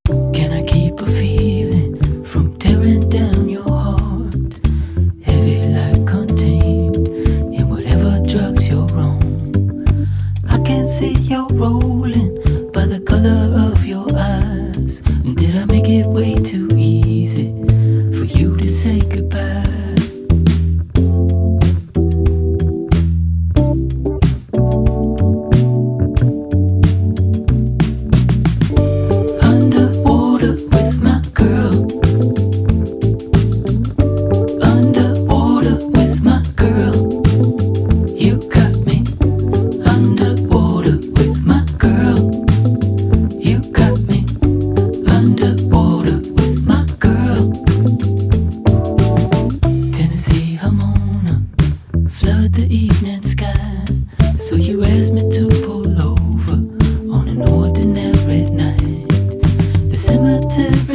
Can I keep a feeling from tearing down your heart? Heavy like contained in whatever drugs you're on. I can see you're rolling by the color of your eyes. And did I make it way too easy for you to say goodbye? The evening sky, so you asked me to pull over on an ordinary night. The cemetery